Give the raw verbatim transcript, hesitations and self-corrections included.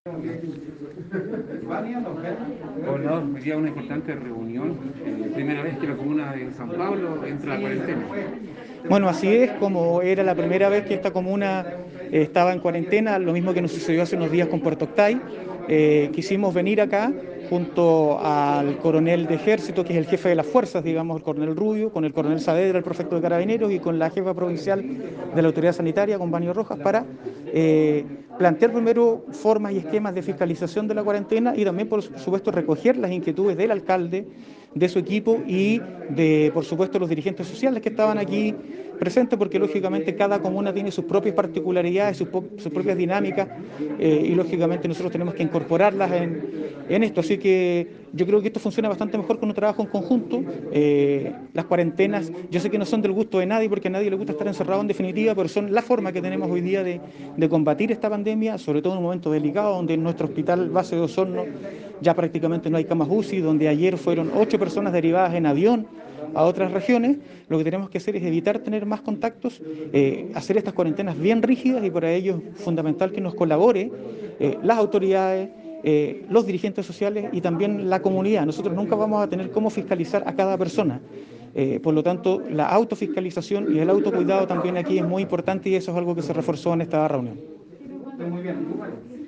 Gobernador, hoy día una importante reunión, eh, primera vez que la comuna de San Pablo entra a cuarentena. Bueno, así es, como era la primera vez que esta comuna eh, estaba en cuarentena, lo mismo que nos sucedió hace unos días con Puerto Octay, eh, quisimos venir acá junto al coronel de ejército, que es el jefe de las fuerzas, digamos, el coronel Rubio, con el coronel Saavedra, el prefecto de Carabineros, y con la jefa provincial de la Autoridad Sanitaria, con Banio Rojas, para eh, plantear primero formas y esquemas de fiscalización de la cuarentena y también, por supuesto, recoger las inquietudes del alcalde, de su equipo y de, por supuesto, los dirigentes sociales que estaban aquí presentes, porque lógicamente cada comuna tiene sus propias particularidades, sus, sus propias dinámicas, eh, y lógicamente nosotros tenemos que incorporarlas en, en esto. Así que yo creo que esto funciona bastante mejor con un trabajo en conjunto. Eh, las cuarentenas, yo sé que no son del gusto de nadie, porque a nadie le gusta estar encerrado en definitiva, pero son la forma que tenemos hoy día de, de combatir esta pandemia, sobre todo en un momento delicado, donde en nuestro hospital base de Osorno ya prácticamente no hay camas U C I, donde ayer fueron ocho personas derivadas en avión a otras regiones. Lo que tenemos que hacer es evitar tener más contactos, eh, hacer estas cuarentenas bien rígidas, y para ello es fundamental que nos colabore eh, las autoridades, eh, los dirigentes sociales y también la comunidad. Nosotros nunca vamos a tener cómo fiscalizar a cada persona. Eh, por lo tanto, la autofiscalización y el autocuidado también aquí es muy importante, y eso es algo que se reforzó en esta reunión.